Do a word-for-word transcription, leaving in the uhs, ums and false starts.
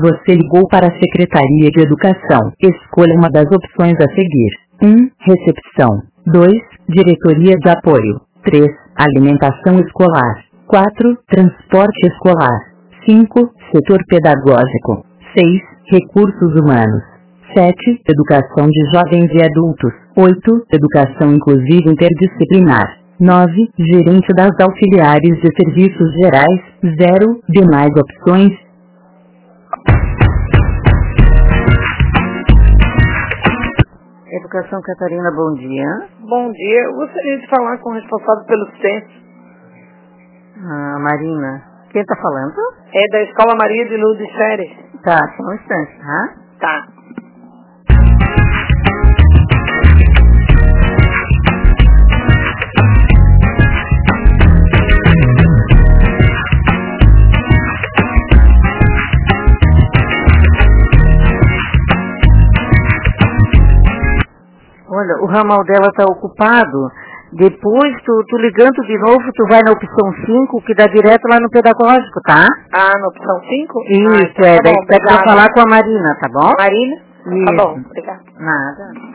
Você ligou para a Secretaria de Educação. Escolha uma das opções a seguir. um. Recepção. dois. Diretoria de Apoio. três. Alimentação escolar. quatro. Transporte escolar. cinco. Setor pedagógico. seis. Recursos humanos. sete. Educação de jovens e adultos. oito. Educação inclusiva interdisciplinar. nove. Gerente das auxiliares de serviços gerais. zero. Demais opções. Educação Catarina, bom dia. Bom dia, eu gostaria de falar com o responsável pelo censo. Ah, Marina, quem está falando? É da Escola Maria de Lourdes Férez. Tá, só um instante, tá? Tá. Olha, o ramal dela está ocupado. Depois, tu, tu ligando de novo, tu vai na opção cinco, que dá direto lá no pedagógico, tá? Ah, na opção cinco? Isso, ah, então é. tá Daí bom, tu pede pra falar com a Marina, tá bom? Marina? Isso. Tá bom, obrigada. Nada.